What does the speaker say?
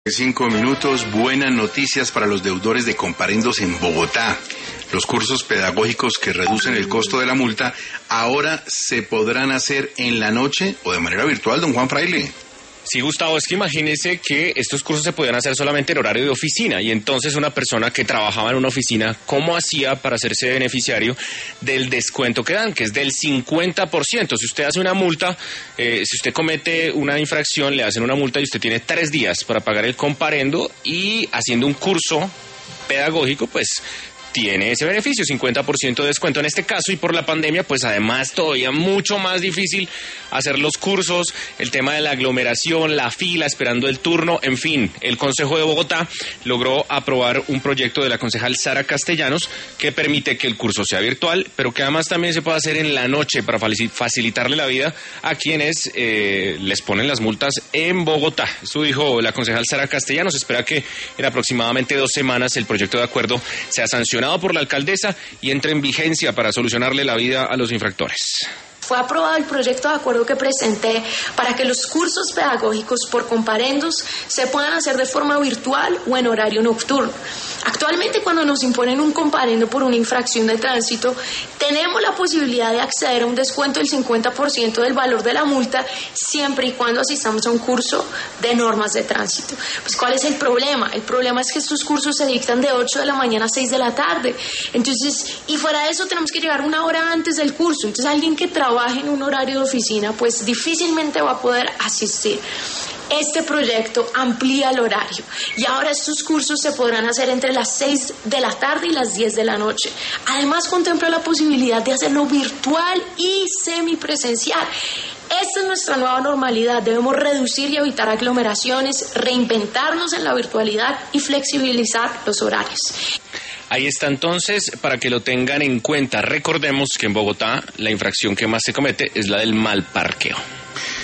5 minutos, buenas noticias para los deudores de comparendos en Bogotá. Los cursos pedagógicos que reducen el costo de la multa ahora se podrán hacer en la noche o de manera virtual, don Juan Fraile. Sí, Gustavo, es que imagínese que estos cursos se podían hacer solamente en horario de oficina y entonces una persona que trabajaba en una oficina, ¿cómo hacía para hacerse beneficiario del descuento que dan, que es del 50%? Si usted hace una multa, si usted comete una infracción, le hacen una multa y usted tiene 3 días para pagar el comparendo, y haciendo un curso pedagógico, pues tiene ese beneficio, 50% de descuento en este caso, y por la pandemia, pues además todavía mucho más difícil hacer los cursos, el tema de la aglomeración, la fila, esperando el turno, en fin, el Consejo de Bogotá logró aprobar un proyecto de la concejal Sara Castellanos que permite que el curso sea virtual, pero que además también se puede hacer en la noche para facilitarle la vida a quienes les ponen las multas en Bogotá. Eso dijo la concejal Sara Castellanos. Espera que en aproximadamente 2 semanas el proyecto de acuerdo sea sancionado por la alcaldesa y entre en vigencia para solucionarle la vida a los infractores. Fue aprobado el proyecto de acuerdo que presenté para que los cursos pedagógicos por comparendos se puedan hacer de forma virtual o en horario nocturno. Actualmente, cuando nos imponen un comparendo por una infracción de tránsito, tenemos la posibilidad de acceder a un descuento del 50% del valor de la multa, siempre y cuando asistamos a un curso de normas de tránsito. Pues, ¿cuál es el problema? El problema es que estos cursos se dictan de 8 de la mañana a 6 de la tarde. Entonces, y fuera de eso tenemos que llegar 1 hora antes del curso. Entonces, alguien que trabaje en un horario de oficina, pues difícilmente va a poder asistir. Este proyecto amplía el horario y ahora estos cursos se podrán hacer entre las 6 de la tarde y las 10 de la noche. Además, contempla la posibilidad de hacerlo virtual y semipresencial. Esta es nuestra nueva normalidad. Debemos reducir y evitar aglomeraciones, reinventarnos en la virtualidad y flexibilizar los horarios. Ahí está entonces, para que lo tengan en cuenta. Recordemos que en Bogotá la infracción que más se comete es la del mal parqueo.